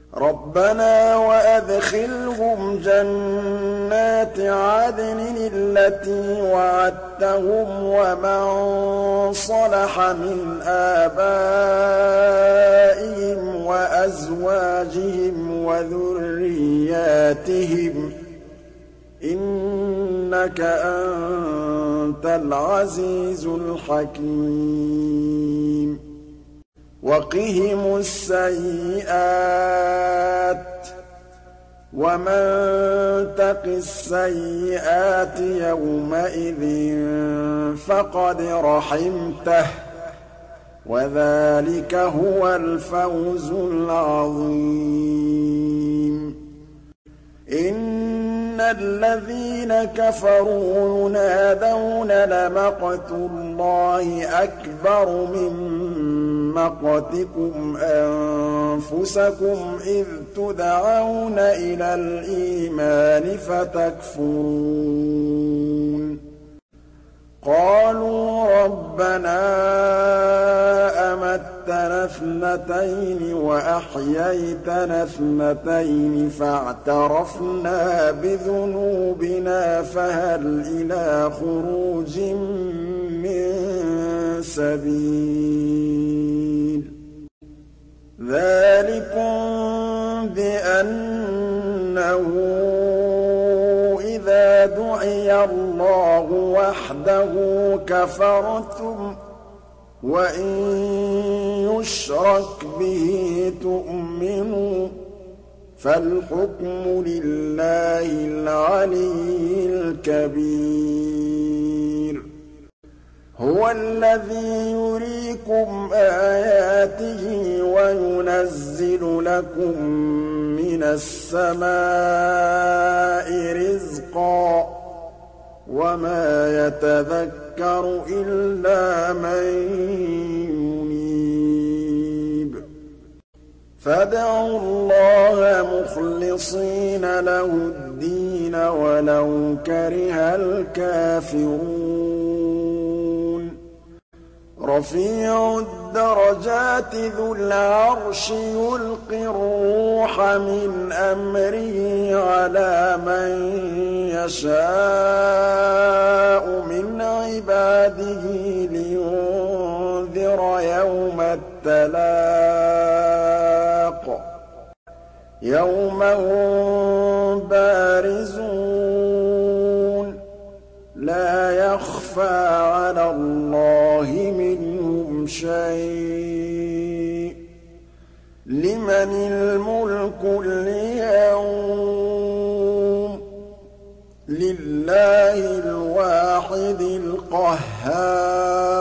رَبَّنَا وَأَدْخِلْهُمْ جَنَّاتِ عَدْنٍ الَّتِي وَعَدتَّهُمْ وَمَن صَلَحَ مِنْ آبَائِهِمْ وَأَزْوَاجِهِمْ وَذُرِّيَّاتِهِمْ ۚ إِنَّكَ أَنتَ الْعَزِيزُ الْحَكِيمُ وَقِهِمُ السَّيِّئَاتِ ۚ وَمَن تَقِ السَّيِّئَاتِ يَوْمَئِذٍ فَقَدْ رَحِمْتَهُ ۚ وَذَٰلِكَ هُوَ الْفَوْزُ الْعَظِيمُ إِنَّ الَّذِينَ كَفَرُوا يُنَادَوْنَ لَمَقْتُ اللَّهِ أَكْبَرُ مِن مَّقْتِكُمْ أَنفُسَكُمْ إِذْ تُدْعَوْنَ إِلَى الْإِيمَانِ فَتَكْفُرُونَ قَالُوا رَبَّنَا أَمَتَّنَا اثْنَتَيْنِ وَأَحْيَيْتَنَا اثْنَتَيْنِ فَاعْتَرَفْنَا بِذُنُوبِنَا فَهَلْ إِلَىٰ خُرُوجٍ مِّن سَبِيلٍ ذَٰلِكُم بِأَنَّهُ إِذَا دُعِيَ اللَّهُ وَحْدَهُ كَفَرْتُمْ وَإِن يُشْرَكْ بِهِ تُؤْمِنُوا ۚ فَالْحُكْمُ لِلَّهِ الْعَلِيِّ الْكَبِيرِ هُوَ الَّذِي يُرِيكُمْ آيَاتِهِ وَيُنَزِّلُ لَكُم مِّنَ السَّمَاءِ رِزْقًا ۚ وَمَا يَتَذَكَّرُ إِلَّا مَن يُنِيبُ فَادْعُوا اللَّهَ مُخْلِصِينَ لَهُ الدِّينَ وَلَوْ كَرِهَ الْكَافِرُونَ رَفِيعُ الدَّرَجَاتِ ذُو الْعَرْشِ يُلْقِي الرُّوحَ مِنْ أَمْرِهِ عَلَىٰ مَن يَشَاءُ مِنْ عِبَادِهِ لِيُنذِرَ يَوْمَ التَّلَاقِ يَوْمَ هُم بَارِزُونَ لَا يَخْفَىٰ عَلَى اللَّهِ مِنْهُمْ شَيْءٌ ۚ لِّمَنِ الْمُلْكُ الْيَوْمَ ۖ لِلَّهِ الْوَاحِدِ الْقَهَّارِ